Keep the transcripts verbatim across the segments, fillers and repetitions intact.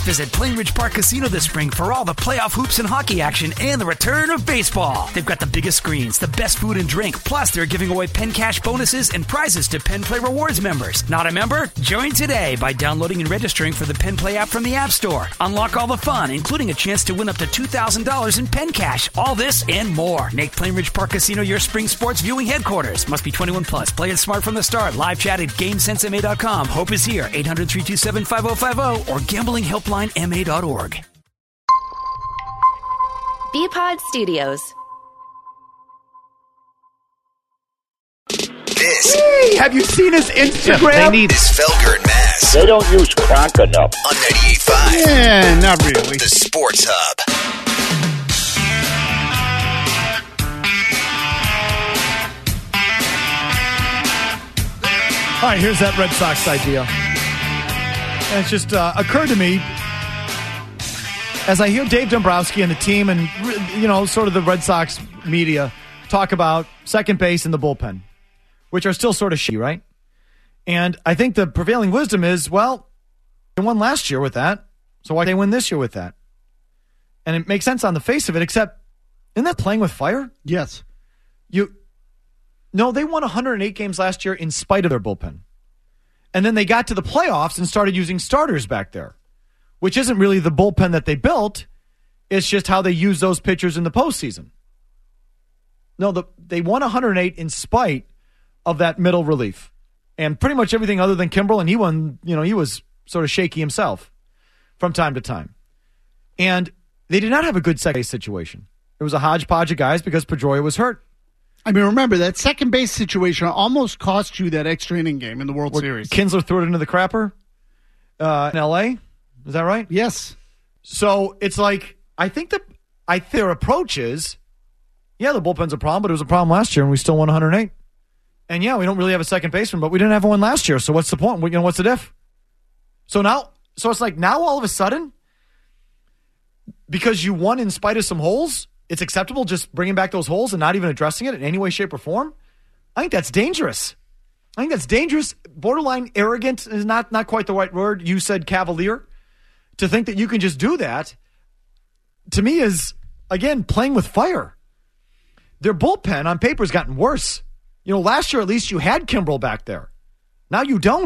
Visit Plainridge Park Casino this spring for all the playoff hoops and hockey action and the return of baseball. They've got the biggest screens, the best food and drink, plus they're giving away Penn Cash bonuses and prizes to Penn Play Rewards members. Not a member? Join today by downloading and registering for the Penn Play app from the App Store. Unlock all the fun, including a chance to win up to two thousand dollars in Penn Cash. All this and more. Make Plainridge Park Casino your spring sports viewing headquarters. Must be twenty-one plus. Play it smart from the start. Live chat at GameSense M A dot com. Hope is here. eight hundred, three two seven, five oh five oh or gambling helpline M A dot org. B-Pod Studios. This. Hey, have you seen his Instagram? They need is Felger and Mass. They don't use crack enough. On ninety-eight point five. Yeah, not really. The Sports Hub. All right, here's that Red Sox idea. And it's just uh, occurred to me as I hear Dave Dombrowski and the team and, you know, sort of the Red Sox media talk about second base and the bullpen, which are still sort of shitty, right? And I think the prevailing wisdom is, well, they won last year with that, so why can't they win this year with that? And it makes sense on the face of it, except, isn't that playing with fire? Yes. You... No, they won one hundred eight games last year in spite of their bullpen. And then they got to the playoffs and started using starters back there, which isn't really the bullpen that they built. It's just how they use those pitchers in the postseason. No, the, they won one hundred eight in spite of that middle relief. And pretty much everything other than Kimbrel, and he won, you know, he was sort of shaky himself from time to time. And they did not have a good second base situation. It was a hodgepodge of guys because Pedroia was hurt. I mean, remember, that second base situation almost cost you that extra inning game in the World Where Series. Kinsler threw it into the crapper uh, in L A. Is that right? Yes. So it's like, I think that I their approach is, yeah, the bullpen's a problem, but it was a problem last year, and we still won one hundred eight. And yeah, we don't really have a second baseman, but we didn't have one last year, so what's the point? You know, what's the diff? So now, so it's like now all of a sudden, because you won in spite of some holes, it's acceptable just bringing back those holes and not even addressing it in any way, shape, or form? I think that's dangerous. I think that's dangerous. Borderline arrogant is not, not quite the right word. You said cavalier. To think that you can just do that, to me, is, again, playing with fire. Their bullpen on paper has gotten worse. You know, last year at least you had Kimbrel back there. Now you don't.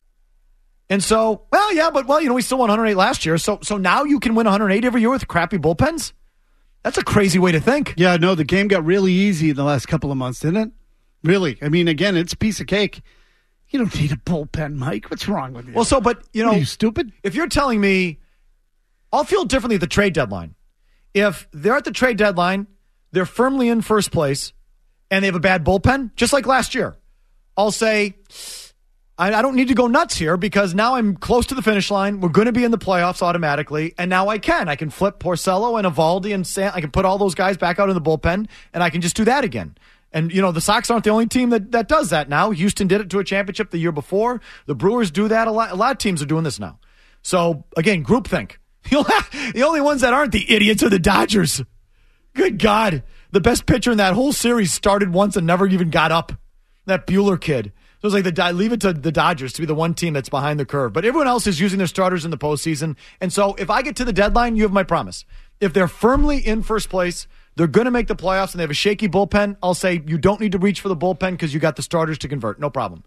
And so, well, yeah, but, well, you know, we still won one hundred eight last year. So, so now you can win one hundred eight every year with crappy bullpens? That's a crazy way to think. Yeah, no, the game got really easy in the last couple of months, didn't it? Really. I mean, again, it's a piece of cake. You don't need a bullpen, Mike. What's wrong with you? Well, so, but, you know. Are you stupid? If you're telling me, I'll feel differently at the trade deadline. If they're at the trade deadline, they're firmly in first place, and they have a bad bullpen, just like last year, I'll say, I, I don't need to go nuts here because now I'm close to the finish line. We're going to be in the playoffs automatically, and now I can. I can flip Porcello and Eovaldi and Sam. I can put all those guys back out in the bullpen, and I can just do that again. And, you know, the Sox aren't the only team that, that does that now. Houston did it to a championship the year before. The Brewers do that. A lot, a lot of teams are doing this now. So, again, groupthink. The only ones that aren't the idiots are the Dodgers. Good God. The best pitcher in that whole series started once and never even got up. That Buehler kid. So it's like the leave it to the Dodgers to be the one team that's behind the curve. But everyone else is using their starters in the postseason. And so if I get to the deadline, you have my promise. If they're firmly in first place, they're going to make the playoffs, and they have a shaky bullpen, I'll say you don't need to reach for the bullpen because you got the starters to convert. No problem.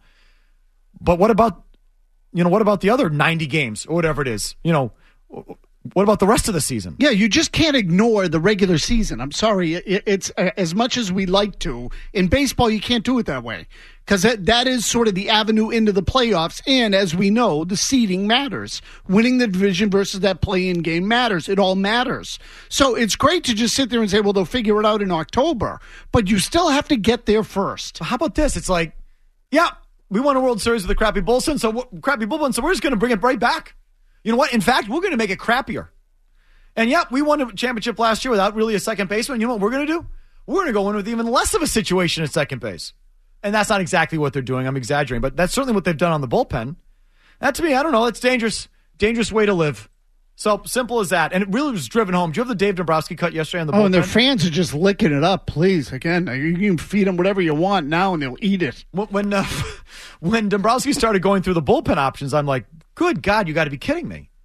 But what about, you know, what about the other ninety games or whatever it is? You know, what about the rest of the season? Yeah, you just can't ignore the regular season. I'm sorry. It's uh, as much as we like to. In baseball, you can't do it that way because that, that is sort of the avenue into the playoffs. And as we know, the seeding matters. Winning the division versus that play-in game matters. It all matters. So it's great to just sit there and say, well, they'll figure it out in October. But you still have to get there first. How about this? It's like, yeah, we won a World Series with a crappy bullpen, so crappy bullpen, so we're just going to bring it right back. You know what? In fact, we're going to make it crappier. And yeah, we won a championship last year without really a second baseman. You know what we're going to do? We're going to go in with even less of a situation at second base. And that's not exactly what they're doing. I'm exaggerating, but that's certainly what they've done on the bullpen. That to me, I don't know. It's dangerous. Dangerous way to live. So simple as that. And it really was driven home. Do you have the Dave Dombrowski cut yesterday on the bullpen? Oh, and their fans are just licking it up, please. Again, you can feed them whatever you want now, and they'll eat it. When uh, when Dombrowski started going through the bullpen options, I'm like, good God, you got to be kidding me.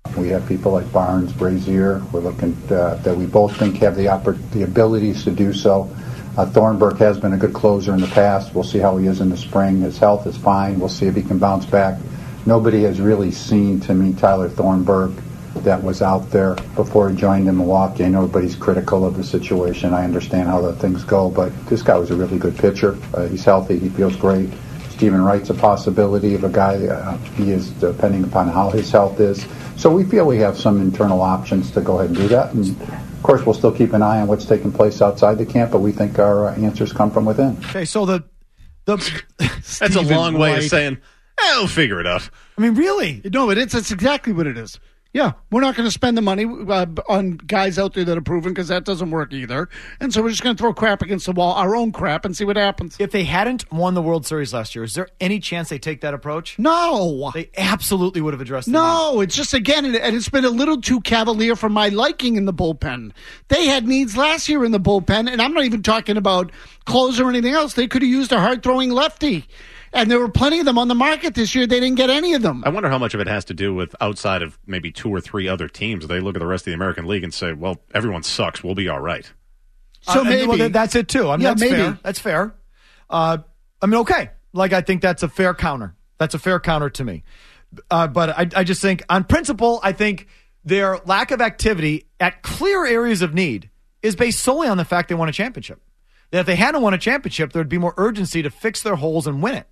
We have people like Barnes, Brazier. We're looking uh, that we both think have the oppor- the abilities to do so. Uh, Thornburg has been a good closer in the past. We'll see how he is in the spring. His health is fine. We'll see if he can bounce back. Nobody has really seen, to me, Tyler Thornburg that was out there before he joined in Milwaukee. I know everybody's critical of the situation. I understand how the things go, but this guy was a really good pitcher. Uh, he's healthy. He feels great. Stephen Wright's a possibility of a guy. Uh, he is depending upon how his health is. So we feel we have some internal options to go ahead and do that. And of course, we'll still keep an eye on what's taking place outside the camp, but we think our uh, answers come from within. Okay, so the the that's a long way Wright. of saying, eh, we'll figure it out. I mean, really? No, it is. That's exactly what it is. Yeah, we're not going to spend the money uh, on guys out there that are proven because that doesn't work either. And so we're just going to throw crap against the wall, our own crap, and see what happens. If they hadn't won the World Series last year, is there any chance they take that approach? No. They absolutely would have addressed it. No, it's just, again, and it's been a little too cavalier for my liking in the bullpen. They had needs last year in the bullpen, and I'm not even talking about closer or anything else. They could have used a hard-throwing lefty. And there were plenty of them on the market this year. They didn't get any of them. I wonder how much of it has to do with outside of maybe two or three other teams. They look at the rest of the American League and say, well, everyone sucks. We'll be all right. So uh, maybe. Well, that's it, too. I mean, yeah, that's maybe. fair. That's fair. Uh, I mean, okay. Like, I think that's a fair counter. That's a fair counter to me. Uh, but I, I just think, on principle, I think their lack of activity at clear areas of need is based solely on the fact they won a championship. That if they hadn't won a championship, there would be more urgency to fix their holes and win it.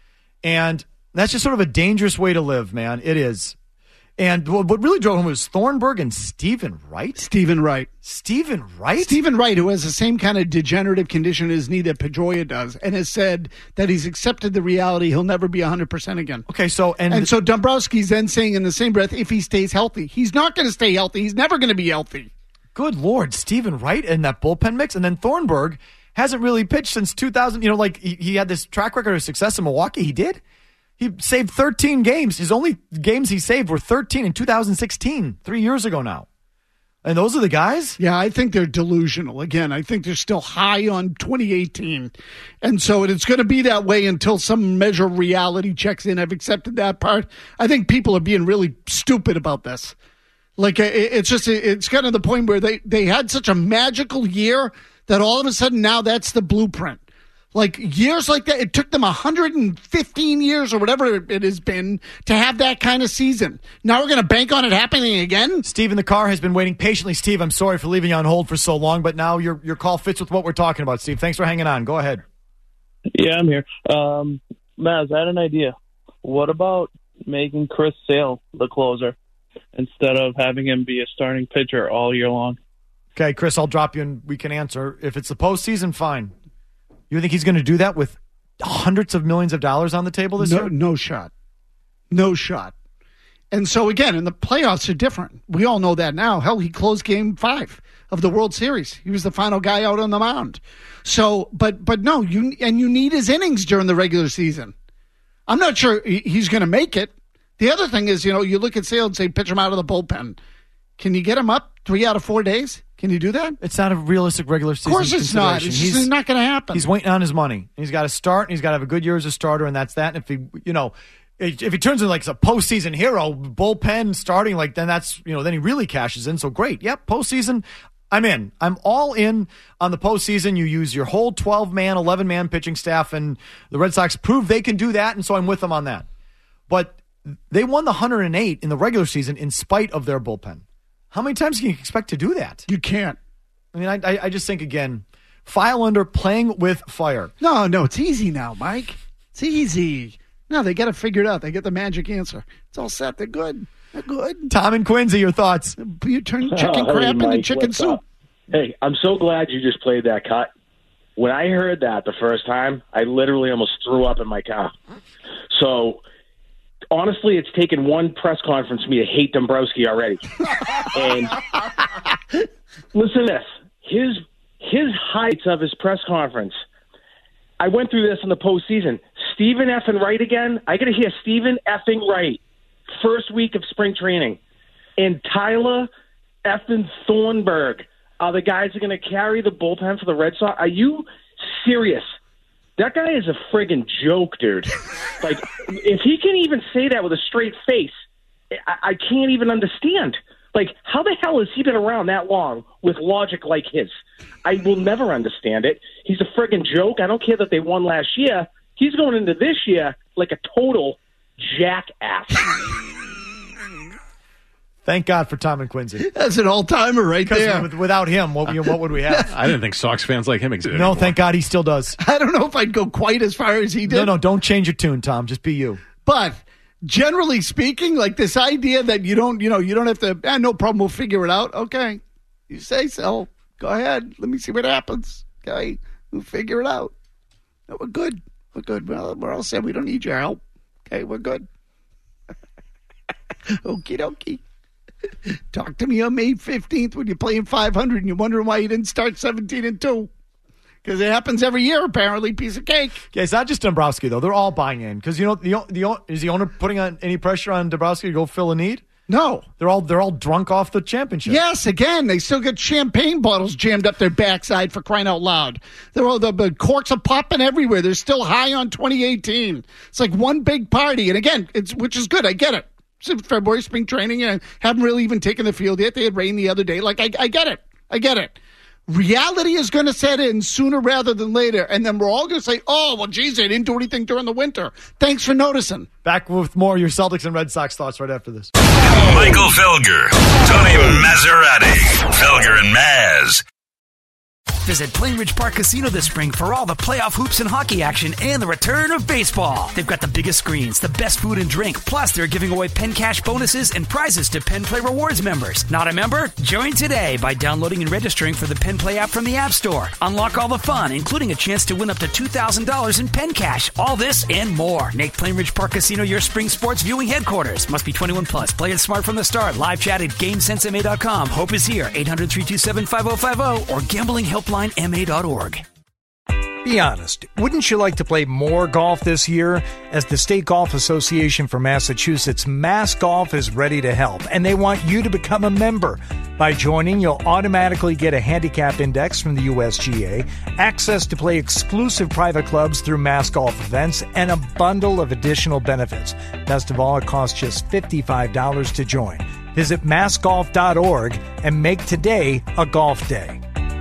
And that's just sort of a dangerous way to live, man. It is. And what really drove him was Thornburg and Stephen Wright. Stephen Wright. Stephen Wright? Stephen Wright, who has the same kind of degenerative condition in his knee that Pedroia does, and has said that he's accepted the reality he'll never be one hundred percent again. Okay, so... And, and so Dombrowski's then saying in the same breath, if he stays healthy. He's not going to stay healthy. He's never going to be healthy. Good Lord, Stephen Wright in that bullpen mix. And then Thornburg hasn't really pitched since two thousand. You know, like he, he had this track record of success in Milwaukee. He did. He saved thirteen games. His only games he saved were thirteen in two thousand sixteen, three years ago now. And those are the guys? Yeah, I think they're delusional. Again, I think they're still high on twenty eighteen. And so it's going to be that way until some measure of reality checks in. I've accepted that part. I think people are being really stupid about this. Like, it's just, it's kind of the point where they, they had such a magical year that all of a sudden now that's the blueprint. Like, years like that, it took them one hundred fifteen years or whatever it has been to have that kind of season. Now we're going to bank on it happening again? Steve in the car has been waiting patiently. Steve, I'm sorry for leaving you on hold for so long, but now your your call fits with what we're talking about, Steve. Thanks for hanging on. Go ahead. Yeah, I'm here. Um, Maz, I had an idea. What about making Chris Sale the closer instead of having him be a starting pitcher all year long? Okay, Chris, I'll drop you and we can answer. If it's the postseason, fine. You think he's going to do that with hundreds of millions of dollars on the table this no, year? No shot. No shot. And so, again, and the playoffs are different. We all know that now. Hell, he closed game five of the World Series. He was the final guy out on the mound. So, but but no, you and you need his innings during the regular season. I'm not sure he's going to make it. The other thing is, you know, you look at Sale and say, pitch him out of the bullpen. Can you get him up three out of four days? Can you do that? It's not a realistic regular season. Of course it's not. It's he's just not going to happen. He's waiting on his money. He's got to start, and he's got to have a good year as a starter, and that's that. And if he, you know, if he turns into like a postseason hero, bullpen starting, like then that's, you know, then he really cashes in. So great. Yep, postseason, I'm in. I'm all in on the postseason. You use your whole twelve-man, eleven-man pitching staff, and the Red Sox prove they can do that, and so I'm with them on that. But they won the one hundred eight in the regular season in spite of their bullpen. How many times can you expect to do that? You can't. I mean, I, I just think, again, file under playing with fire. No, no, it's easy now, Mike. It's easy. No, they got it figured out. They get the magic answer. It's all set. They're good. They're good. Tom and Quincy, your thoughts? You turn chicken oh, crap hey, into chicken soup. Up? Hey, I'm so glad you just played that cut. When I heard that the first time, I literally almost threw up in my car. So... honestly, it's taken one press conference for me to hate Dombrowski already. And listen to this. His his heights of his press conference. I went through this in the postseason. Stephen effing Wright again. I got to hear Stephen effing Wright. First week of spring training. And Tyler effing Thornburg are the guys that are going to carry the bullpen for the Red Sox. Are you serious? That guy is a friggin' joke, dude. Like, if he can even say that with a straight face, I, I can't even understand. Like, how the hell has he been around that long with logic like his? I will never understand it. He's a friggin' joke. I don't care that they won last year. He's going into this year like a total jackass. Thank God for Tom and Quincy. That's an all-timer right there. With, without him, what, you know, what would we have? I didn't think Sox fans like him existed. No, anymore. thank God he still does. I don't know if I'd go quite as far as he did. No, no, don't change your tune, Tom. Just be you. But generally speaking, like this idea that you don't, you know, you don't have to, eh, no problem, we'll figure it out. Okay. You say so. Go ahead. Let me see what happens. Okay. We'll figure it out. No, we're good. We're good. Well, we're all set. We don't need your help. Okay, we're good. Okie dokie. Talk to me on May fifteenth when you're playing five hundred and you're wondering why you didn't start seventeen and two. Because it happens every year, apparently. Piece of cake. Yeah, it's not just Dombrowski, though. They're all buying in. Because, you know, the, the is the owner putting on any pressure on Dombrowski to go fill a need? No. They're all they're all drunk off the championship. Yes, again, they still got champagne bottles jammed up their backside for crying out loud. They're all, the, the corks are popping everywhere. They're still high on twenty eighteen. It's like one big party. And again, it's which is good. I get it. It's February spring training and haven't really even taken the field yet. They had rain the other day. Like, I, I get it. I get it. Reality is going to set in sooner rather than later, and then we're all going to say, oh, well, geez, they didn't do anything during the winter. Thanks for noticing. Back with more of your Celtics and Red Sox thoughts right after this. Michael Felger, Tony Maserati, Felger and Maz. Visit Plainridge Park Casino this spring for all the playoff hoops and hockey action and the return of baseball. They've got the biggest screens, the best food and drink, plus they're giving away Penn Cash bonuses and prizes to Penn Play Rewards members. Not a member? Join today by downloading and registering for the Penn Play app from the App Store. Unlock all the fun, including a chance to win up to two thousand dollars in Penn Cash. All this and more. Make Plainridge Park Casino your spring sports viewing headquarters. Must be twenty-one plus. Play it smart from the start. Live chat at GameSense M A dot com. Hope is here. eight hundred, three two seven, five oh five oh or gambling helpline M A dot org. Be honest, wouldn't you like to play more golf this year? As the State Golf Association for Massachusetts, Mass Golf is ready to help, and they want you to become a member. By joining, you'll automatically get a handicap index from the U S G A, access to play exclusive private clubs through Mass Golf events, and a bundle of additional benefits. Best of all, it costs just fifty-five dollars to join. Visit mass golf dot org and make today a golf day.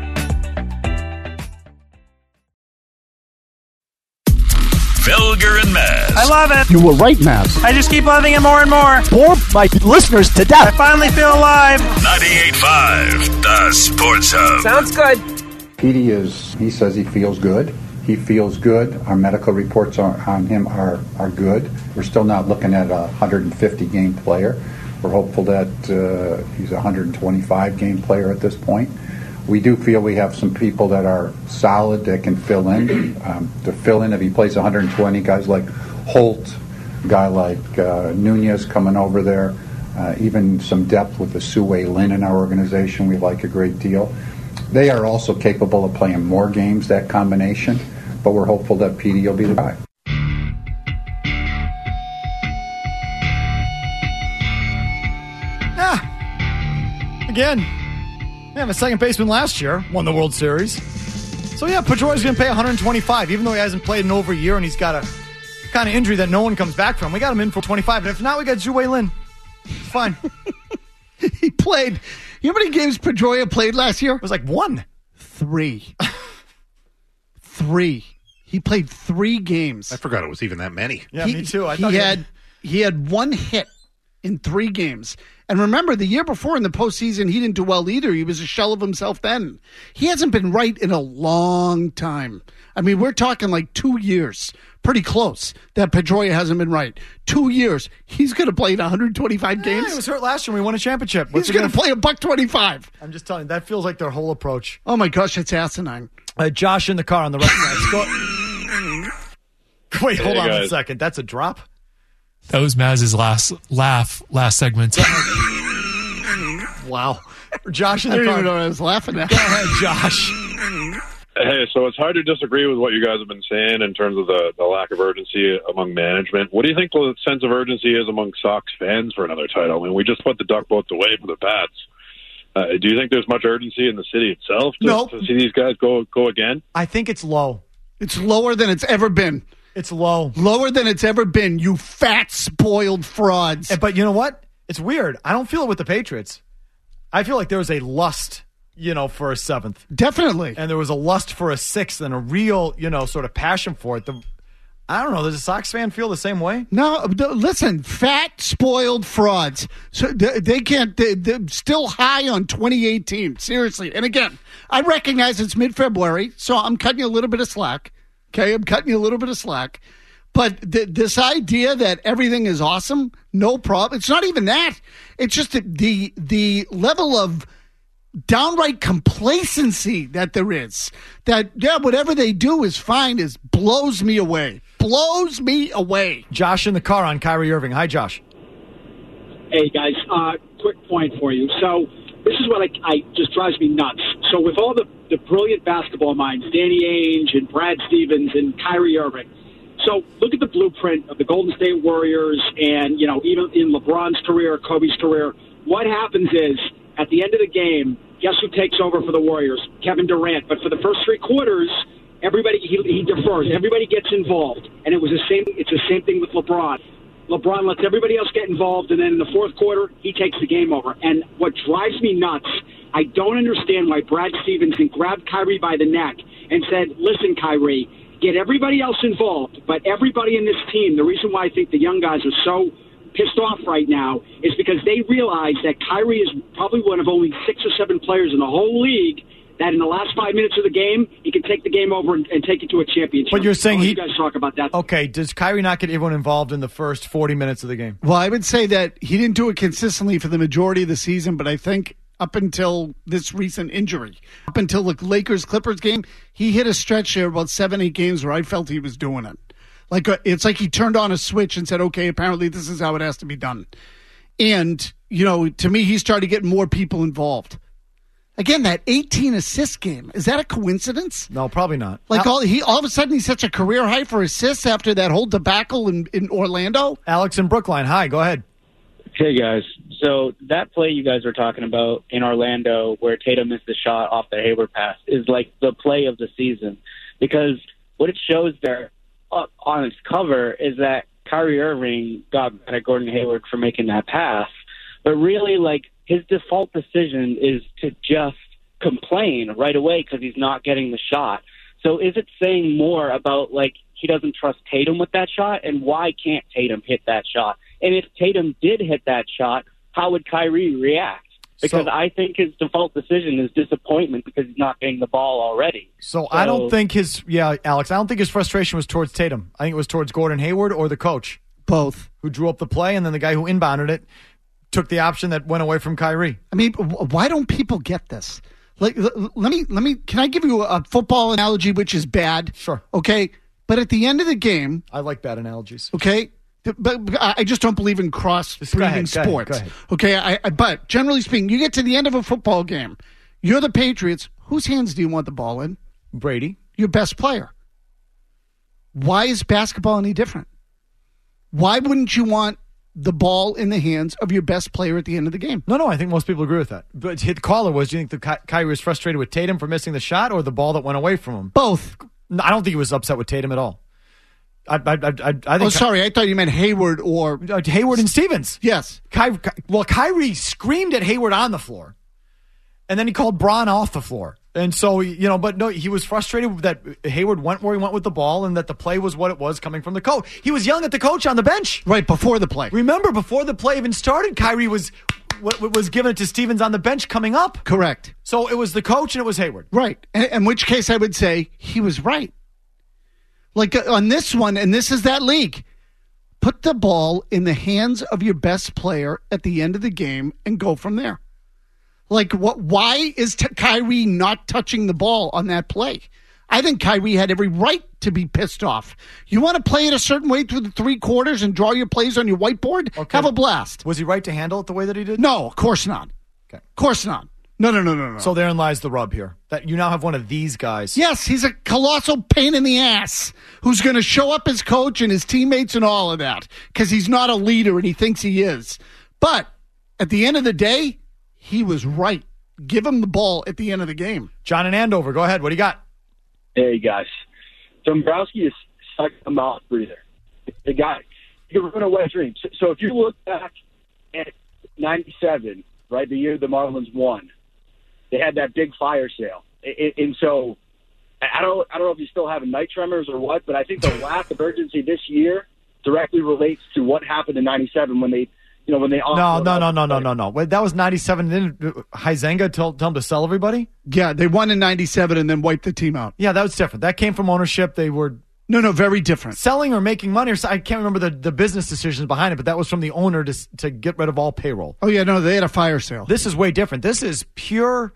Felger and Maz. I love it. You were right, Maz. I just keep loving it more and more. Bore my listeners to death. I finally feel alive. ninety-eight point five, the Sports Hub. Sounds good. Petey is, he says he feels good. He feels good. Our medical reports are, on him are, are good. We're still not looking at a one hundred fifty game player. We're hopeful that uh, he's a one hundred twenty-five game player at this point. We do feel we have some people that are solid that can fill in. Um, to fill in if he plays one hundred twenty, guys like Holt, a guy like uh, Nunez coming over there, uh, even some depth with the Sue Lin in our organization we like a great deal. They are also capable of playing more games, that combination, but we're hopeful that Petey will be the guy. Ah, again. They have a second baseman last year, won the World Series. So, yeah, Pedroia's going to pay one hundred twenty-five, even though he hasn't played in over a year and he's got a kind of injury that no one comes back from. We got him in for twenty-five, and if not, we got Zhu Lin. It's fine. He played. You know how many games Pedroia played last year? It was like one. Three. Three. He played three games. I forgot it was even that many. Yeah, he, me too. I he thought he had, had he had one hit in three games. And remember, the year before in the postseason, he didn't do well either. He was a shell of himself then. He hasn't been right in a long time. I mean, we're talking like two years. Pretty close that Pedroia hasn't been right. Two years. He's going to play in one hundred twenty-five yeah, games. he was hurt last year when we won a championship. What's He's going to play a buck twenty-five. I'm just telling you, that feels like their whole approach. Oh, my gosh, it's asinine. Uh, Josh in the car on the right side. Go- Wait, hold Hey, on guys. a second. That's a drop? That was Maz's last laugh, last segment. Wow. Josh in I the don't car. even know what I was laughing at. Go ahead, Josh. Hey, so it's hard to disagree with what you guys have been saying in terms of the, the lack of urgency among management. What do you think the sense of urgency is among Sox fans for another title? I mean, we just put the duck boats away for the Pats. Uh, do you think there's much urgency in the city itself to, Nope. to see these guys go go again? I think it's low. It's lower than it's ever been. It's low. Lower than it's ever been, you fat, spoiled frauds. But you know what? It's weird. I don't feel it with the Patriots. I feel like there was a lust, you know, for a seventh. Definitely. And there was a lust for a sixth and a real, you know, sort of passion for it. The, I don't know. Does a Sox fan feel the same way? No, listen, fat, spoiled frauds. So they, they can't, they, they're still high on twenty eighteen. Seriously. And again, I recognize it's mid-February, so I'm cutting you a little bit of slack. Okay, I'm cutting you a little bit of slack. But th- this idea that everything is awesome, no problem. It's not even that. It's just the the, the level of downright complacency that there is. That, yeah, whatever they do is fine, is blows me away. Blows me away. Josh in the car on Kyrie Irving. Hi, Josh. Hey, guys. Uh, quick point for you. So this is what I, I just drives me nuts. So with all the, the brilliant basketball minds, Danny Ainge and Brad Stevens and Kyrie Irving, so look at the blueprint of the Golden State Warriors and, you know, even in LeBron's career, Kobe's career. What happens is, at the end of the game, guess who takes over for the Warriors? Kevin Durant. But for the first three quarters, everybody he, he defers. Everybody gets involved. And it was the same. It's the same thing with LeBron. LeBron lets everybody else get involved, and then in the fourth quarter, he takes the game over. And what drives me nuts, I don't understand why Brad Stevenson grabbed Kyrie by the neck and said, listen, Kyrie, get everybody else involved, but everybody in this team, the reason why I think the young guys are so pissed off right now is because they realize that Kyrie is probably one of only six or seven players in the whole league that in the last five minutes of the game, he can take the game over and, and take it to a championship. But you're saying I'll let he... you guys talk about that. Okay, does Kyrie not get everyone involved in the first forty minutes of the game? Well, I would say that he didn't do it consistently for the majority of the season, but I think up until this recent injury, up until the Lakers-Clippers game, he hit a stretch there about seven, eight games where I felt he was doing it. Like a, it's like he turned on a switch and said, okay, apparently this is how it has to be done. And, you know, to me, he started getting more people involved. Again, that eighteen assist game, is that a coincidence? No, probably not. Like Al- all he all of a sudden he's such a career high for assists after that whole debacle in, in Orlando? Alex in Brookline, hi, go ahead. Hey, guys. So that play you guys were talking about in Orlando where Tatum missed the shot off the Hayward pass is like the play of the season, because what it shows there uh, on its cover is that Kyrie Irving got mad at Gordon Hayward for making that pass, but really, like, his default decision is to just complain right away because he's not getting the shot. So is it saying more about, like, he doesn't trust Tatum with that shot, and why can't Tatum hit that shot? And if Tatum did hit that shot, how would Kyrie react? Because so, I think his default decision is disappointment because he's not getting the ball already. So, so I I don't think his, yeah, Alex, I don't think his frustration was towards Tatum. I think it was towards Gordon Hayward or the coach. Both. Who drew up the play, and then the guy who inbounded it took the option that went away from Kyrie. I mean, why don't people get this? Like, let me, let me, can I give you a football analogy, which is bad? Sure. Okay. But at the end of the game. I like bad analogies. Okay. But I just don't believe in cross-breeding sports. Go ahead, go okay. I, I, but generally speaking, you get to the end of a football game. You're the Patriots. Whose hands do you want the ball in? Brady. Your best player. Why is basketball any different? Why wouldn't you want the ball in the hands of your best player at the end of the game? No, no, I think most people agree with that. But the caller was, do you think the Ky- Kyrie was frustrated with Tatum for missing the shot or the ball that went away from him? Both. I don't think he was upset with Tatum at all. I, I, I, I think oh, sorry. I thought you meant Hayward or... Uh, Hayward and Stevens. Yes. Ky- Ky- well, Kyrie screamed at Hayward on the floor, and then he called Bron off the floor. And so, you know, but no, he was frustrated that Hayward went where he went with the ball and that the play was what it was coming from the coach. He was yelling at the coach on the bench. Right, before the play. Remember, before the play even started, Kyrie was was giving it to Stevens on the bench coming up. Correct. So it was the coach and it was Hayward. Right. In, in which case I would say he was right. Like uh, on this one, and this is that league, put the ball in the hands of your best player at the end of the game and go from there. Like, what? Why is t- Kyrie not touching the ball on that play? I think Kyrie had every right to be pissed off. You want to play it a certain way through the three quarters and draw your plays on your whiteboard? Okay. Have a blast. Was he right to handle it the way that he did? No, of course not. Okay. Of course not. No, no, no, no, no. So therein lies the rub here. That you now have one of these guys. Yes, he's a colossal pain in the ass who's going to show up as coach and his teammates and all of that because he's not a leader and he thinks he is. But at the end of the day, he was right. Give him the ball at the end of the game. John in Andover, go ahead. What do you got? Hey, guys. Dombrowski is such a mouth breather. The guy, he can run away dreams. So if you look back at ninety-seven, right, the year the Marlins won, they had that big fire sale. It, and so I don't I don't know if you still have night tremors or what, but I think the lack of urgency this year directly relates to what happened in ninety-seven when they, you know, when they No, no, no, no, no, no, no. Wait, that was ninety-seven. Didn't Huizenga tell, tell him to sell everybody? Yeah, they won in ninety-seven and then wiped the team out. Yeah, that was different. That came from ownership. They were no, no, very different. Selling or making money. Or I can't remember the, the business decisions behind it, but that was from the owner to to get rid of all payroll. Oh yeah, no, they had a fire sale. This is way different. This is pure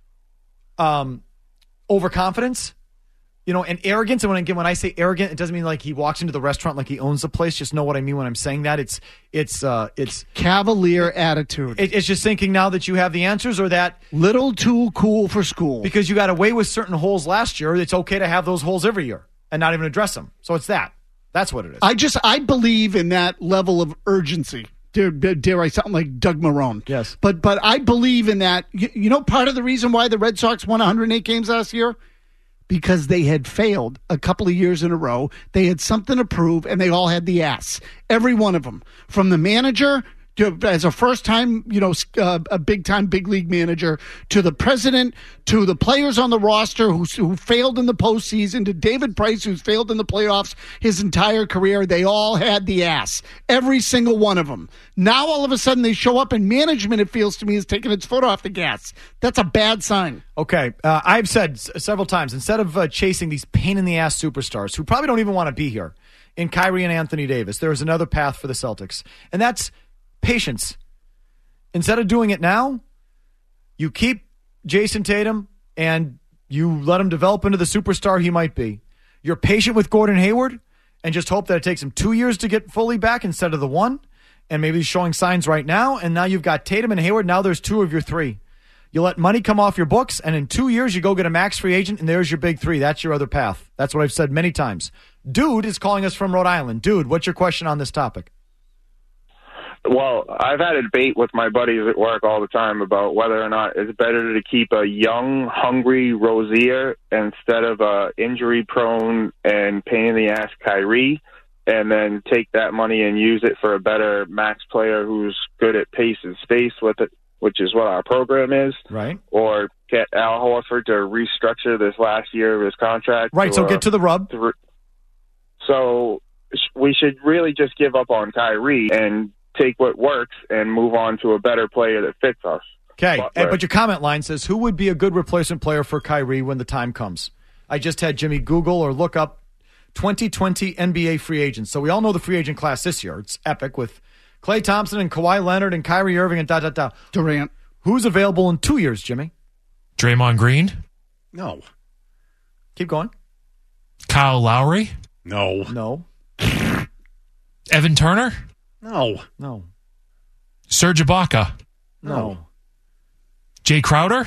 um, overconfidence. You know, and arrogance. And when again, when I say arrogant, it doesn't mean like he walks into the restaurant like he owns the place. Just know what I mean when I'm saying that. It's it's uh, it's cavalier attitude. It, it's just thinking now that you have the answers, or that little too cool for school because you got away with certain holes last year. It's okay to have those holes every year and not even address them. So it's that. That's what it is. I just I believe in that level of urgency. Dare, dare I sound like Doug Marrone? Yes, but but I believe in that. You, you know, part of the reason why the Red Sox won one hundred eight games last year. Because they had failed a couple of years in a row. They had something to prove, and they all had the ass. Every one of them. From the manager, to, as a first-time, you know, uh, a big-time big league manager, to the president, to the players on the roster who, who failed in the postseason, to David Price, who's failed in the playoffs his entire career. They all had the ass. Every single one of them. Now, all of a sudden, they show up, and management, it feels to me, is taking its foot off the gas. That's a bad sign. Okay, uh, I've said s- several times, instead of uh, chasing these pain-in-the-ass superstars who probably don't even want to be here, in Kyrie and Anthony Davis, there is another path for the Celtics, and that's patience. Instead of doing it now, you keep Jason Tatum and you let him develop into the superstar he might be. You're patient with Gordon Hayward and just hope that it takes him two years to get fully back instead of the one, and maybe he's showing signs right now, and now you've got Tatum and Hayward. Now there's two of your three. You let money come off your books, and in two years you go get a max free agent, and there's your big three. That's your other path. That's what I've said many times. Dude is calling us from Rhode Island. Dude, what's your question on this topic? Well, I've had a debate with my buddies at work all the time about whether or not it's better to keep a young, hungry Rozier instead of a injury-prone and pain-in-the-ass Kyrie, and then take that money and use it for a better max player who's good at pace and space with it, which is what our program is. Right. Or get Al Horford to restructure this last year of his contract. Right, so get to the rub. To, so we should really just give up on Kyrie and take what works and move on to a better player that fits us. Okay, Butler. but your comment line says, who would be a good replacement player for Kyrie when the time comes? I just had Jimmy Google or look up twenty twenty N B A free agents. So we all know the free agent class this year. It's epic with Klay Thompson and Kawhi Leonard and Kyrie Irving and da da da. Durant. Who's available in two years, Jimmy? Draymond Green. No. Keep going. Kyle Lowry. No. No. Evan Turner. No. No. Serge Ibaka. No. Jay Crowder.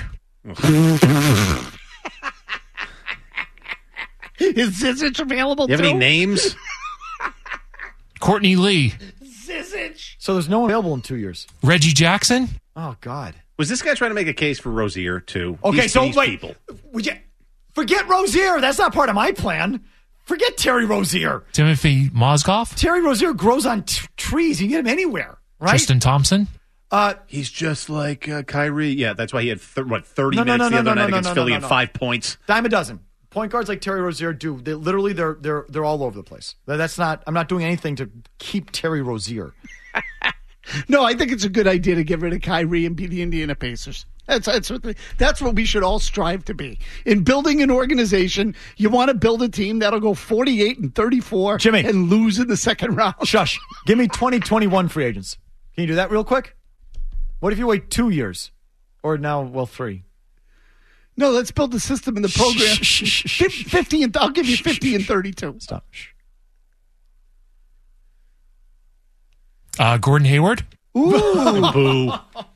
Is Zizic available You have too? any names? Courtney Lee. Zizic. So there's no one available in two years. Reggie Jackson. Oh, God. Was this guy trying to make a case for Rozier, too? Okay, These- so these wait. people. Would you, forget Rozier. That's not part of my plan. Forget Terry Rozier. Timothy Mozgov. Terry Rozier grows on t- trees. You can get him anywhere, right? Tristan Thompson. Uh, He's just like uh, Kyrie. Yeah, that's why he had, th- what, thirty No, no, minutes no, the no, other no, night no, against no, Philly no, and no. five points. Dime a dozen. Point guards like Terry Rozier do. They literally they're they're they're all over the place. That's not. I'm not doing anything to keep Terry Rozier. No, I think it's a good idea to get rid of Kyrie and be the Indiana Pacers. That's that's what the, that's what we should all strive to be. In building an organization, you want to build a team that'll go forty-eight and thirty-four, Jimmy, and lose in the second round. Shush. Give me twenty twenty-one free agents. Can you do that real quick? What if you wait two years, or now well three? No, let's build the system in the program. fifty and I'll give you fifty and thirty-two. Stop. Uh, Gordon Hayward. Ooh. Boo.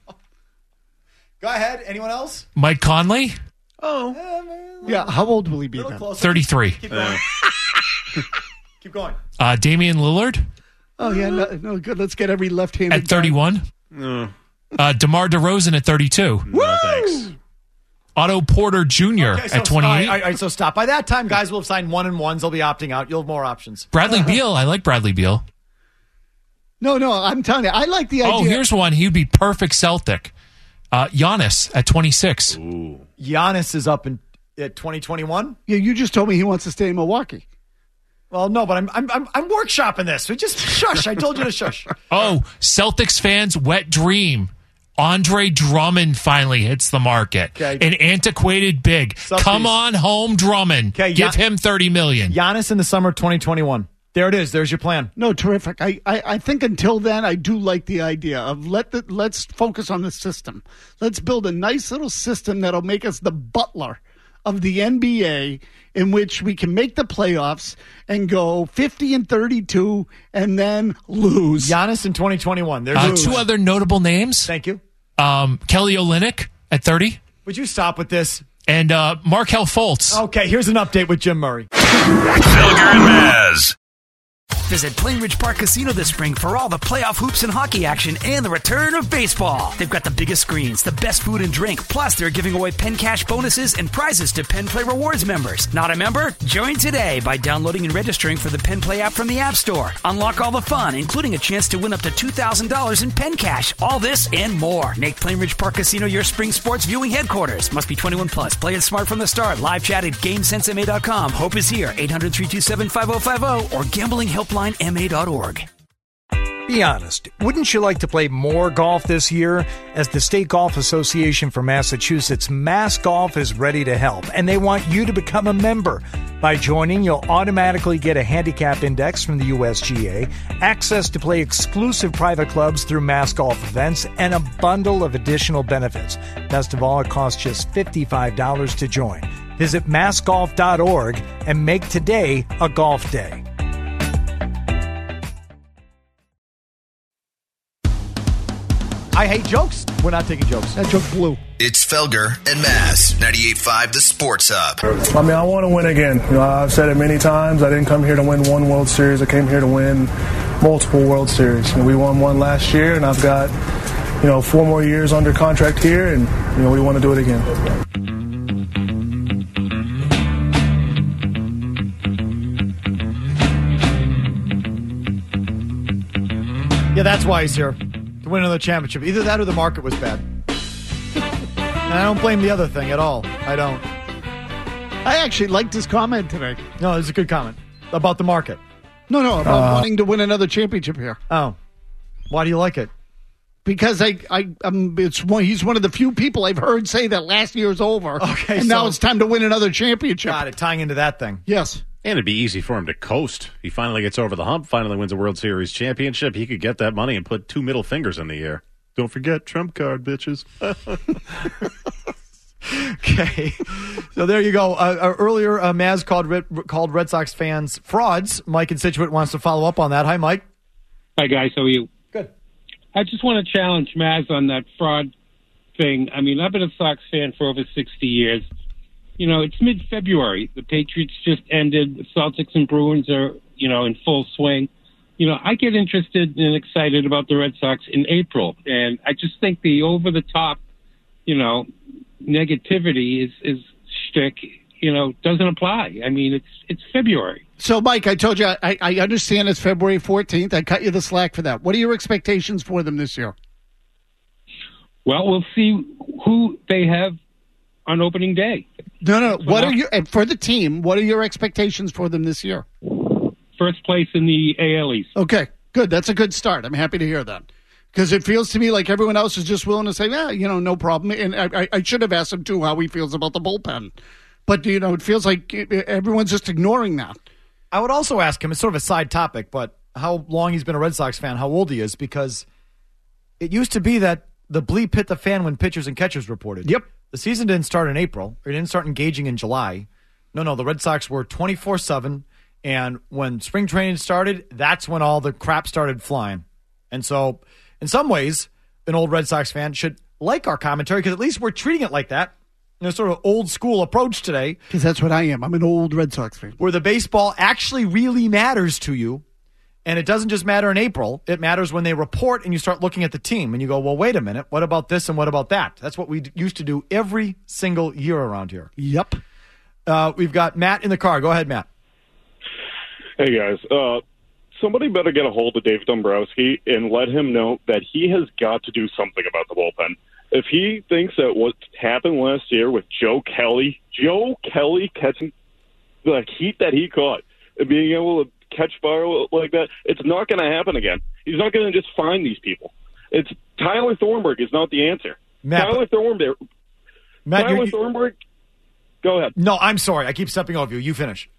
Go ahead. Anyone else? Mike Conley. Oh. Yeah, how old will he be then? thirty-three. Keep going. Keep going. Uh, Damian Lillard. Oh, yeah, no, no good. Let's get every left-handed At thirty-one. No. Uh, DeMar DeRozan at thirty-two. No, thanks. Otto Porter Junior Okay, so, at twenty-eight. all right, all right, so stop. By that time, guys will have signed one and ones. They'll be opting out. You'll have more options. Bradley Beal. I like Bradley Beal. No, no, I'm telling you, I like the idea. Oh, here's one. He'd be perfect Celtic. Uh, Giannis at twenty-six. Ooh. Giannis is up in at twenty twenty-one. Yeah, you just told me he wants to stay in Milwaukee. Well, no, but I'm I'm I'm, I'm workshopping this. So just shush. I told you to shush. Oh, Celtics fans' wet dream. Andre Drummond finally hits the market. Okay. An antiquated big. Something's... Come on home, Drummond. Okay, Give Gian- him thirty million dollars. Giannis in the summer of twenty twenty-one. There it is. There's your plan. No, terrific. I, I, I think until then, I do like the idea of let the, let's focus on the system. Let's build a nice little system that'll make us the butler of the N B A, in which we can make the playoffs and go fifty and thirty-two and then lose. Giannis in twenty twenty-one. There's Uh, two other notable names. Thank you. Um, Kelly Olynyk at thirty. Would you stop with this? And uh, Markelle Fultz. Okay, here's an update with Jim Murray. Felger and Maz. Visit Plainridge Park Casino this spring for all the playoff hoops and hockey action and the return of baseball. They've got the biggest screens, the best food and drink, plus they're giving away Penn Cash bonuses and prizes to Penn Play Rewards members. Not a member? Join today by downloading and registering for the Penn Play app from the App Store. Unlock all the fun, including a chance to win up to two thousand dollars in Penn Cash. All this and more. Make Plainridge Park Casino your spring sports viewing headquarters. Must be twenty-one plus. Play it smart from the start. Live chat at GameSense M A dot com. Hope is here. eight hundred, three two seven, five oh five oh or gambling helpline M A dot org. Be honest, wouldn't you like to play more golf this year? As the State Golf Association for Massachusetts, Mass Golf is ready to help, and they want you to become a member. By joining, you'll automatically get a handicap index from the U S G A, access to play exclusive private clubs through Mass Golf events, and a bundle of additional benefits. Best of all, it costs just fifty-five dollars to join. Visit mass golf dot org and make today a golf day. I hate jokes. We're not taking jokes. That joke blew. It's Felger and Maz, ninety-eight point five The Sports Hub. I mean, I want to win again. You know, I've said it many times. I didn't come here to win one World Series. I came here to win multiple World Series. And we won one last year, and I've got, you know, four more years under contract here, and, you know, we want to do it again. Yeah, that's why he's here. To win another championship. Either that or the market was bad. And I don't blame the other thing at all. I don't. I actually liked his comment today. No, it's a good comment. About the market. No, no, about Uh, wanting to win another championship here. Oh. Why do you like it? Because I, I, um, it's one, he's one of the few people I've heard say that last year's over. Okay, and now so- it's time to win another championship. Got it. Tying into that thing. Yes. And it'd be easy for him to coast. He finally gets over the hump, finally wins a World Series championship. He could get that money and put two middle fingers in the air. Don't forget Trump card, bitches. Okay. So there you go. Uh, uh, earlier, uh, Maz called Red, called Red Sox fans frauds. Mike in Situate wants to follow up on that. Hi, Mike. Hi, guys. How are you? Good. I just want to challenge Maz on that fraud thing. I mean, I've been a Sox fan for over sixty years. You know, it's mid-February. The Patriots just ended. The Celtics and Bruins are, you know, in full swing. You know, I get interested and excited about the Red Sox in April. And I just think the over-the-top, you know, negativity is, is shtick, you know, doesn't apply. I mean, it's it's February. So, Mike, I told you, I, I understand it's February fourteenth. I cut you the slack for that. What are your expectations for them this year? Well, we'll see who they have on opening day. No, no. What are your, and for the team, what are your expectations for them this year? First place in the A L East. Okay, good. That's a good start. I'm happy to hear that. Because it feels to me like everyone else is just willing to say, yeah, you know, no problem. And I, I should have asked him, too, how he feels about the bullpen. But, you know, it feels like everyone's just ignoring that. I would also ask him, it's sort of a side topic, but how long he's been a Red Sox fan, how old he is, because it used to be that the bleep hit the fan when pitchers and catchers reported. Yep. The season didn't start in April. Or it didn't start engaging in July. No, no, the Red Sox were twenty-four seven, and when spring training started, that's when all the crap started flying. And so, in some ways, an old Red Sox fan should like our commentary, because at least we're treating it like that. You know, sort of old school approach today. Because that's what I am. I'm an old Red Sox fan. Where the baseball actually really matters to you. And it doesn't just matter in April. It matters when they report and you start looking at the team and you go, well, wait a minute. What about this and what about that? That's what we used to do every single year around here. Yep. Uh, we've got Matt in the car. Go ahead, Matt. Hey, guys. Uh, somebody better get a hold of Dave Dombrowski and let him know that he has got to do something about the bullpen. If he thinks that what happened last year with Joe Kelly, Joe Kelly catching the heat that he caught and being able to catch fire like that, it's not going to happen again. He's not going to just find these people. It's Tyler Thornburg is not the answer. Matt, Tyler Thornburg. Matt, Tyler you're- Thornburg. Go ahead. No, I'm sorry. I keep stepping over you. You finish.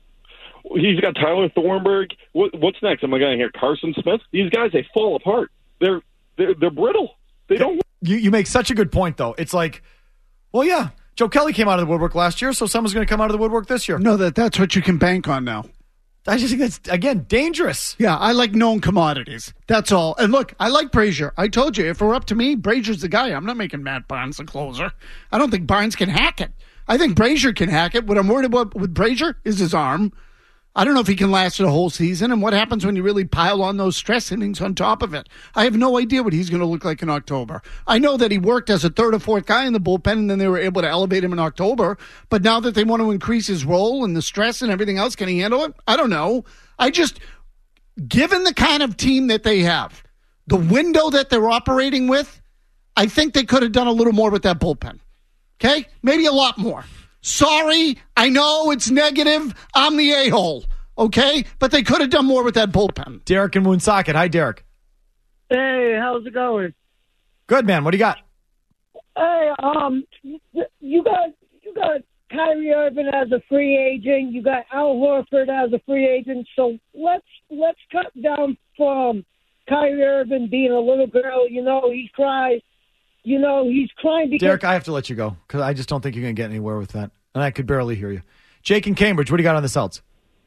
He's got Tyler Thornburg. What, what's next? Am I going to hear Carson Smith? These guys, they fall apart. They're they're, they're brittle. They don't. You you make such a good point, though. It's like, well, yeah, Joe Kelly came out of the woodwork last year, so someone's going to come out of the woodwork this year. No, that that's what you can bank on now. I just think that's, again, dangerous. Yeah, I like known commodities. That's all. And look, I like Brazier. I told you, if it were up to me, Brazier's the guy. I'm not making Matt Barnes the closer. I don't think Barnes can hack it. I think Brazier can hack it. What I'm worried about with Brazier is his arm. I don't know if he can last the whole season, and what happens when you really pile on those stress innings on top of it. I have no idea what he's going to look like in October. I know that he worked as a third or fourth guy in the bullpen, and then they were able to elevate him in October. But now that they want to increase his role and the stress and everything else, can he handle it? I don't know. I just, given the kind of team that they have, the window that they're operating with, I think they could have done a little more with that bullpen. Okay? Maybe a lot more. Sorry, I know it's negative. I'm the a-hole, okay? But they could have done more with that bullpen. Derek in Woonsocket. Hi, Derek. Hey, how's it going? Good, man. What do you got? Hey, um, you got you got Kyrie Irving as a free agent. You got Al Horford as a free agent. So let's let's cut down from Kyrie Irving being a little girl. You know, he cries. You know, he's crying because... Derek, I have to let you go because I just don't think you're going to get anywhere with that. And I could barely hear you. Jake in Cambridge, what do you got on the Celts?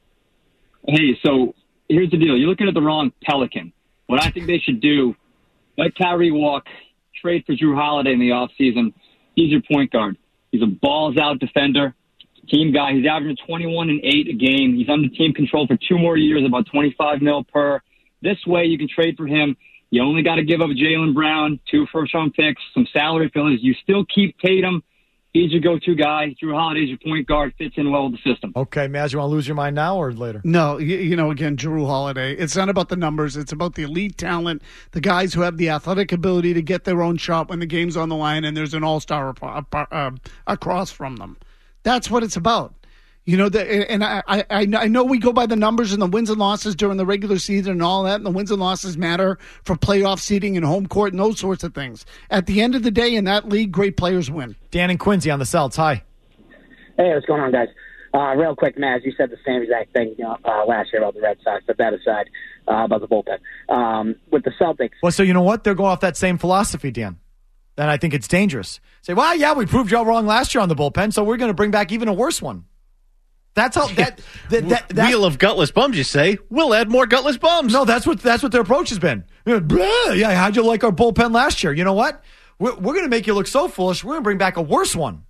Hey, so here's the deal. You're looking at the wrong Pelican. What I think they should do, let Kyrie walk, trade for Drew Holiday in the offseason. He's your point guard. He's a balls-out defender, team guy. He's averaging twenty-one and eight a game. He's under team control for two more years, about twenty-five mil per. This way you can trade for him. You only got to give up Jaylen Brown, two first-round picks, some salary fillers. You still keep Tatum. He's your go-to guy. Drew Holiday's your point guard. Fits in well with the system. Okay, Maz, you want to lose your mind now or later? No, you, you know, again, Drew Holiday. It's not about the numbers. It's about the elite talent, the guys who have the athletic ability to get their own shot when the game's on the line and there's an all-star uh, across from them. That's what it's about. You know, the, and I, I I know we go by the numbers and the wins and losses during the regular season and all that, and the wins and losses matter for playoff seeding and home court and those sorts of things. At the end of the day, in that league, great players win. Dan and Quincy on the Celts. Hi. Hey, what's going on, guys? Uh, real quick, Maz, you said the same exact thing you know, uh, last year about the Red Sox, but that aside, uh, about the bullpen. Um, with the Celtics. Well, so you know what? They're going off that same philosophy, Dan. And I think it's dangerous. Say, well, yeah, we proved y'all wrong last year on the bullpen, so we're going to bring back even a worse one. That's how that, that, that, that wheel of gutless bums. You say we'll add more gutless bums. No, that's what that's what their approach has been. You know, yeah, how'd you like our bullpen last year? You know what? We're, we're going to make you look so foolish. We're going to bring back a worse one.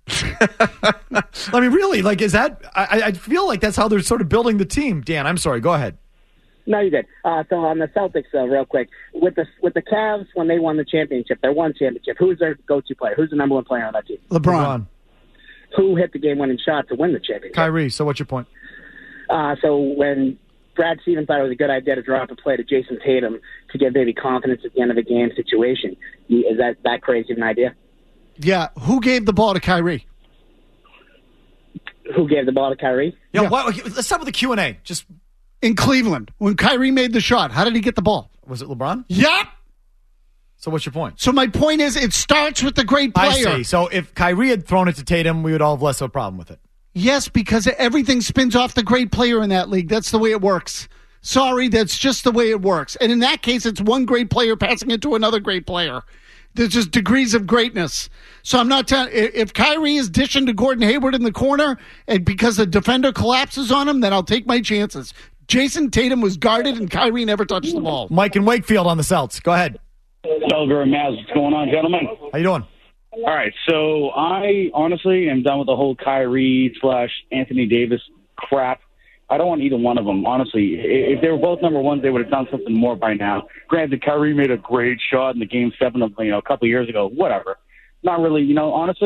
I mean, really, like, is that? I, I feel like that's how they're sort of building the team. Dan, I'm sorry. Go ahead. No, you did. Uh, so on the Celtics, uh, real quick, with the with the Cavs when they won the championship, their one championship. Who's their go-to player? Who's the number one player on that team? LeBron. LeBron. Who hit the game-winning shot to win the championship? Kyrie. So what's your point? Uh, so when Brad Stevens thought it was a good idea to drop a play to Jason Tatum to get maybe confidence at the end of a game situation, is that that crazy of an idea? Yeah. Who gave the ball to Kyrie? Who gave the ball to Kyrie? Yeah. yeah. Why, let's start with the Q and A. Just in Cleveland, when Kyrie made the shot, how did he get the ball? Was it LeBron? Yep. So what's your point? So my point is, it starts with the great player. I see. So if Kyrie had thrown it to Tatum, we would all have less of a problem with it. Yes, because everything spins off the great player in that league. That's the way it works. Sorry, that's just the way it works. And in that case, it's one great player passing it to another great player. There's just degrees of greatness. So I'm not telling. If Kyrie is dishing to Gordon Hayward in the corner, and because the defender collapses on him, then I'll take my chances. Jason Tatum was guarded, and Kyrie never touched the ball. Mike in Wakefield on the Celts. Go ahead. Felger and Maz, what's going on, gentlemen? How you doing? All right, so I honestly am done with the whole Kyrie slash Anthony Davis crap. I don't want either one of them, honestly. If they were both number ones, they would have done something more by now. Granted, Kyrie made a great shot in the game seven of you know a couple of years ago. Whatever. Not really, you know. Honestly,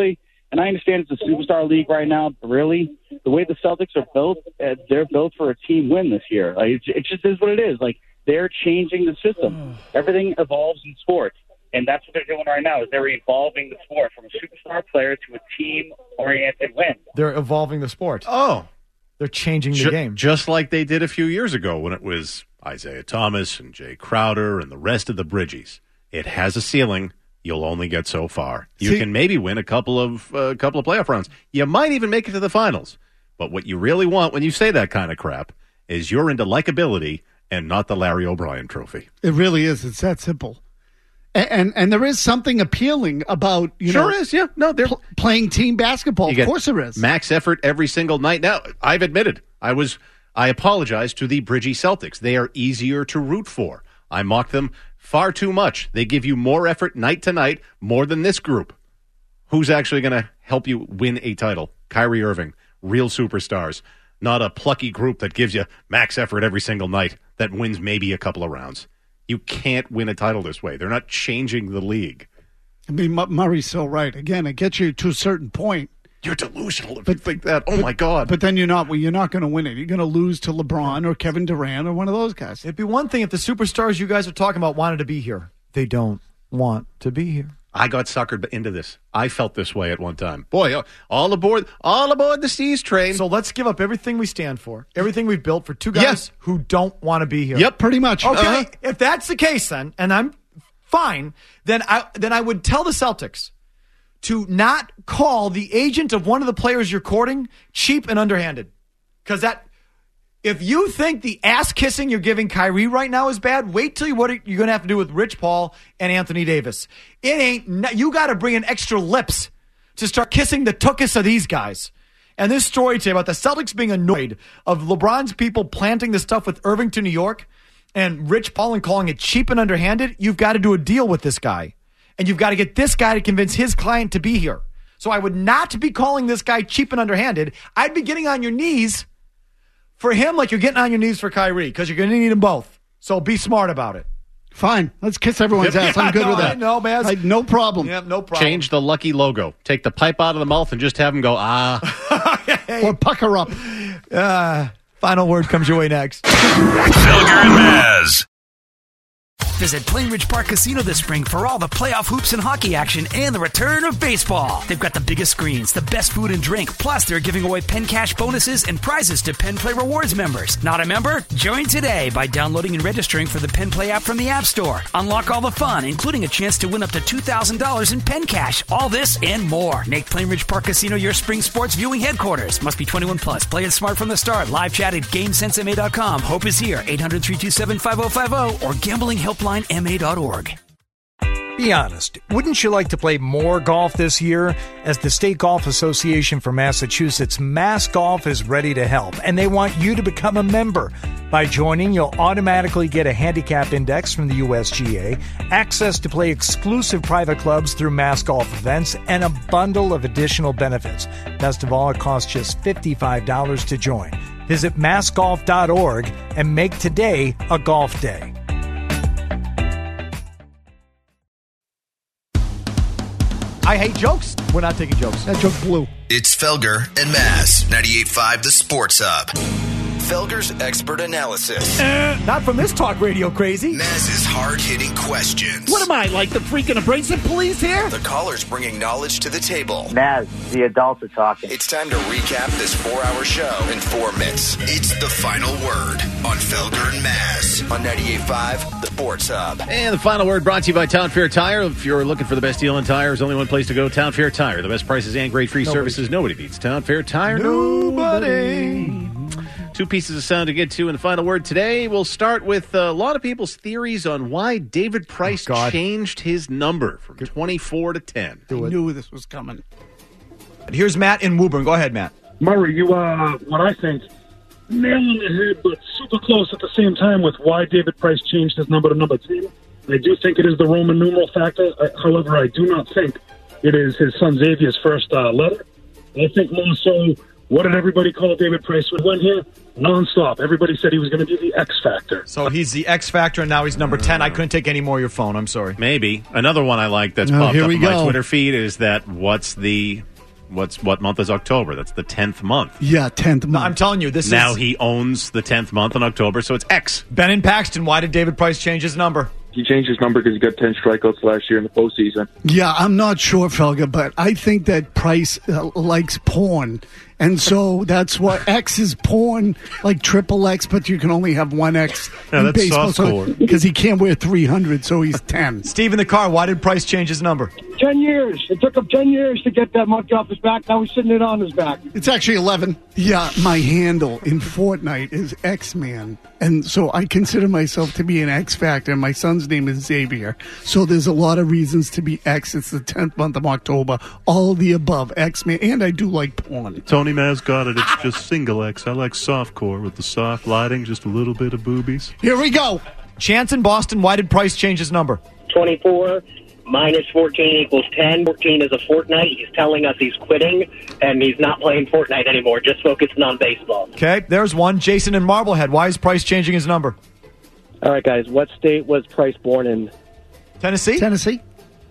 And I understand it's a superstar league right now, but really, the way the Celtics are built, uh, they're built for a team win this year. Like, it, it just is what it is. Like, they're changing the system. Everything evolves in sports. And that's what they're doing right now, is they're evolving the sport from a superstar player to a team-oriented win. They're evolving the sport. Oh. They're changing the Ju- game. Just like they did a few years ago when it was Isaiah Thomas and Jay Crowder and the rest of the Bridgies. It has a ceiling. You'll only get so far. You See- can maybe win a couple of uh, couple of playoff rounds. You might even make it to the finals. But what you really want when you say that kind of crap is you're into likability and not the Larry O'Brien trophy. It really is. It's that simple. And and, and there is something appealing about, you Sure know, is, yeah. No, they're pl- playing team basketball. You Of get course there is. max effort every single night. Now, I've admitted, I was I apologize to the Bridgie Celtics. They are easier to root for. I mock them far too much. They give you more effort night to night, more than this group. Who's actually going to help you win a title? Kyrie Irving, real superstars, not a plucky group that gives you max effort every single night that wins maybe a couple of rounds. You can't win a title this way. They're not changing the league. I mean, M- Murray's so right. Again, it gets you to a certain point. You're delusional if you think that. Oh, but- my God. But then you're not. Well, you're not going to win it. You're going to lose to LeBron or Kevin Durant or one of those guys. It'd be one thing if the superstars you guys are talking about wanted to be here. They don't want to be here. I got suckered into this. I felt this way at one time. Boy, all aboard, all aboard the Steez train. So let's give up everything we stand for, everything we've built for two guys Yes. who don't want to be here. Yep, pretty much. Okay, Uh-huh. if that's the case, then, and I'm fine, then I then I would tell the Celtics to not call the agent of one of the players you're courting cheap and underhanded, because that. If you think the ass kissing you're giving Kyrie right now is bad, wait till you what you're going to have to do with Rich Paul and Anthony Davis. It ain't. You got to bring in extra lips to start kissing the tuchus of these guys. And this story today about the Celtics being annoyed of LeBron's people planting the stuff with Irvington, New York, and Rich Paul and calling it cheap and underhanded. You've got to do a deal with this guy, and you've got to get this guy to convince his client to be here. So I would not be calling this guy cheap and underhanded. I'd be getting on your knees for him like you're getting on your knees for Kyrie, because you're going to need them both. So be smart about it. Fine. Let's kiss everyone's Yep. ass. I'm good no, with that. I know, man. I, no problem. Yeah, no problem. Change the lucky logo. Take the pipe out of the mouth and just have them go, ah. Or pucker up. Uh, final word comes your way next. Felger and Maz. Visit Plainridge Park Casino this spring for all the playoff hoops and hockey action and the return of baseball. They've got the biggest screens, the best food and drink, plus they're giving away Penn Cash bonuses and prizes to Penn Play Rewards members. Not a member? Join today by downloading and registering for the Penn Play app from the App Store. Unlock all the fun, including a chance to win up to two thousand dollars in Penn Cash. All this and more. Make Plainridge Park Casino your spring sports viewing headquarters. Must be twenty-one plus. Play it smart from the start. Live chat at GameSense M A dot com. Hope is here. eight hundred, three two seven, five oh five oh or gambling helpline M A dot org. Be honest, wouldn't you like to play more golf this year? As the State Golf Association for Massachusetts, Mass Golf is ready to help, and they want you to become a member. By joining, you'll automatically get a handicap index from the U S G A, access to play exclusive private clubs through Mass Golf events, and a bundle of additional benefits. Best of all, it costs just fifty-five dollars to join. Visit mass golf dot org and make today a golf day. I hate jokes. We're not taking jokes. That joke blew. It's Felger and Maz, ninety-eight point five The Sports Hub. Felger's expert analysis. Uh, not from this talk radio crazy. Maz's hard-hitting questions. What am I, like the freaking abrasive police here? The callers bringing knowledge to the table. Maz, the adults are talking. It's time to recap this four-hour show in four minutes. It's the final word on Felger and Maz on ninety-eight point five The Sports Hub. And the final word brought to you by Town Fair Tire. If you're looking for the best deal on tires, only one place to go, Town Fair Tire. The best prices and great free Nobody. services. Nobody beats Town Fair Tire. Nobody. Two pieces of sound to get to in the final word today. We'll start with a lot of people's theories on why David Price Oh, God. changed his number from twenty-four to ten. I knew this was coming. Here's Matt in Woburn. Go ahead, Matt. Murray, you uh, what I think, nail on the head, but super close at the same time with why David Price changed his number to number ten. I do think it is the Roman numeral factor. I, however, I do not think it is his son Xavier's first uh, letter. I think more so, what did everybody call David Price when he went here? Nonstop. Everybody said he was going to be the X Factor. So he's the X Factor, and now he's number ten. I couldn't take any more of your phone. I'm sorry. Maybe. Another one I like that's Oh, popped here up we on my go. Twitter feed is that what's the What's what month is October? That's the tenth month. Yeah, tenth month. No, I'm telling you, this now is... he owns the tenth month in October, so it's X. Ben in Paxton, why did David Price change his number? He changed his number because he got ten strikeouts last year in the postseason. Yeah, I'm not sure, Felga, but I think that Price uh, likes porn. And so that's what X is porn, like triple X, but you can only have one X Yeah, in that's baseball. softcore. Because he can't wear three hundred, so he's ten. Steve in the car, why did Price change his number? Ten years. It took him ten years to get that monkey off his back. Now he's sitting it on his back. It's actually eleven. Yeah, my handle in Fortnite is X-Man. And so I consider myself to be an X Factor. My son's name is Xavier. So there's a lot of reasons to be X. It's the tenth month of October. All of the above, X-Man. And I do like porn. Tony Maz got it. It's just single X. I like softcore with the soft lighting, just a little bit of boobies. Here we go. Chance in Boston, why did Price change his number? twenty-four minus fourteen equals ten. fourteen is a Fortnite. He's telling us he's quitting, and he's not playing Fortnite anymore, just focusing on baseball. Okay, there's one. Jason in Marblehead, why is Price changing his number? All right, guys. What state was Price born in? Tennessee? Tennessee.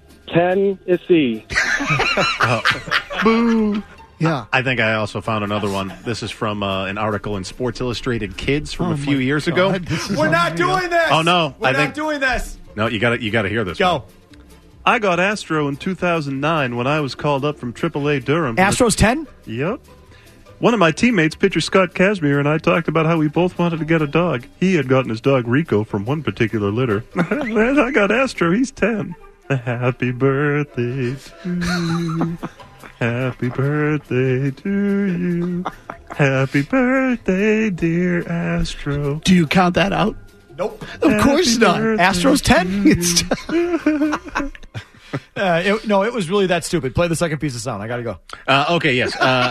Tennessee. Oh. Boo. Yeah. I think I also found another one. This is from uh, an article in Sports Illustrated Kids from Oh a few my years God, ago. this is We're not doing this! Oh, no. We're I not think- doing this! No, you got to you got to hear this. Go. one. I got Astro in two thousand nine when I was called up from triple A Durham. Astros ten? Yep. One of my teammates, pitcher Scott Kazmir, and I talked about how we both wanted to get a dog. He had gotten his dog Rico from one particular litter. Man, I got Astro. He's ten. Happy birthday to you. Happy birthday to you. Happy birthday, dear Astro. Do you count that out? Nope. Of Happy course not. birthday Astros ten? to It's Uh, it, no, it was really that stupid. Play the second piece of sound. I got to go. Uh, okay, yes. Uh,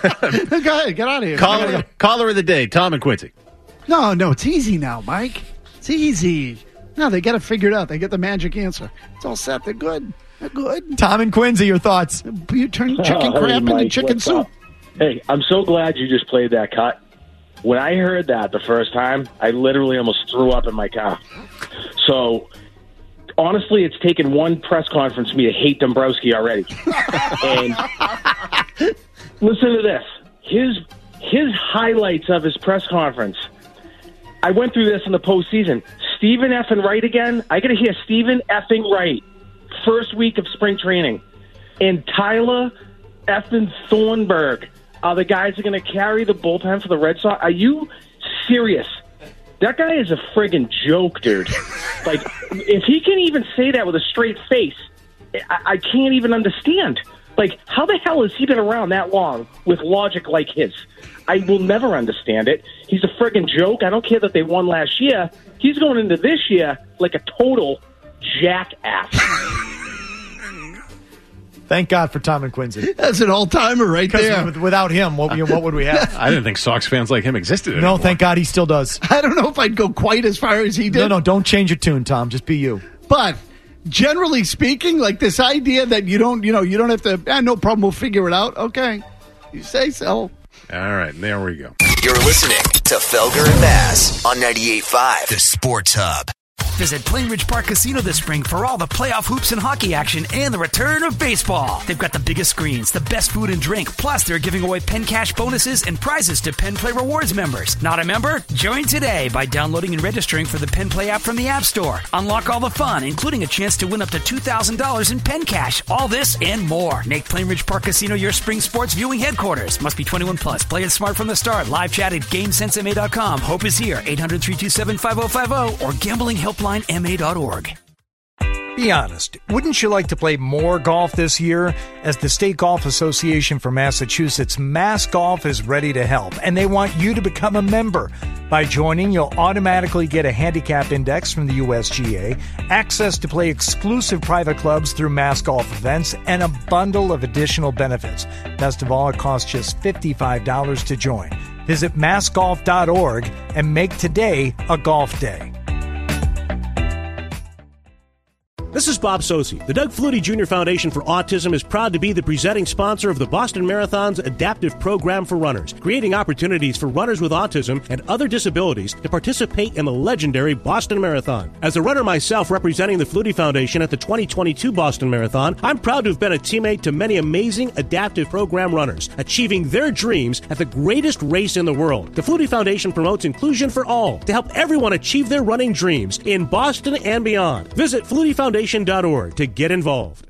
Go ahead, get out of here. caller, caller of the day, Tom and Quincy. No, no, it's easy now, Mike. It's easy. No, they got it figured out. They get the magic answer. It's all set. They're good. They're good. Tom and Quincy, your thoughts? You turn chicken Oh, hey, crab into Mike, chicken what's soup. up? Hey, I'm so glad you just played that cut. When I heard that the first time, I literally almost threw up in my car. So, honestly, it's taken one press conference for me to hate Dombrowski already. And listen to this. His his highlights of his press conference. I went through this in the postseason. Stephen effing Wright again. I got to hear Stephen effing Wright. First week of spring training. And Tyler effing Thornburg are the guys that are going to carry the bullpen for the Red Sox. Are you serious? That guy is a friggin' joke, dude. Like, if he can even say that with a straight face, I, I can't even understand. Like, how the hell has he been around that long with logic like his? I will never understand it. He's a friggin' joke. I don't care that they won last year. He's going into this year like a total jackass. Thank God for Tom and Quincy. That's an all-timer right there. With, without him, what, what would we have? I didn't think Sox fans like him existed anymore. No, thank God he still does. I don't know if I'd go quite as far as he did. No, no, don't change your tune, Tom. Just be you. But generally speaking, like this idea that you don't, you know, you don't have to, eh, no problem, we'll figure it out. Okay. You say so. All right, there we go. You're listening to Felger and Bass on ninety-eight point five, The Sports Hub. Visit Plainridge Park Casino this spring for all the playoff hoops and hockey action and the return of baseball. They've got the biggest screens, the best food and drink, plus they're giving away Penn Cash bonuses and prizes to Penn Play Rewards members. Not a member? Join today by downloading and registering for the Penn Play app from the App Store. Unlock all the fun, including a chance to win up to two thousand dollars in Penn Cash. All this and more. Make Plainridge Park Casino your spring sports viewing headquarters. Must be twenty-one plus. Play it smart from the start. Live chat at game sense m a dot com. Hope is here. eight hundred, three two seven, five oh five oh or gambling helpline m a dot org. Be honest, wouldn't you like to play more golf this year? As the State Golf Association for Massachusetts, Mass Golf is ready to help, and they want you to become a member. By joining, you'll automatically get a handicap index from the U S G A, access to play exclusive private clubs through Mass Golf events, and a bundle of additional benefits. Best of all, it costs just fifty-five dollars to join. Visit mass golf dot org and make today a golf day. This is Bob Sosi. The Doug Flutie Junior Foundation for Autism is proud to be the presenting sponsor of the Boston Marathon's adaptive program for runners, creating opportunities for runners with autism and other disabilities to participate in the legendary Boston Marathon. As a runner myself representing the Flutie Foundation at the twenty twenty-two Boston Marathon, I'm proud to have been a teammate to many amazing adaptive program runners, achieving their dreams at the greatest race in the world. The Flutie Foundation promotes inclusion for all to help everyone achieve their running dreams in Boston and beyond. Visit flutie foundation dot org to get involved.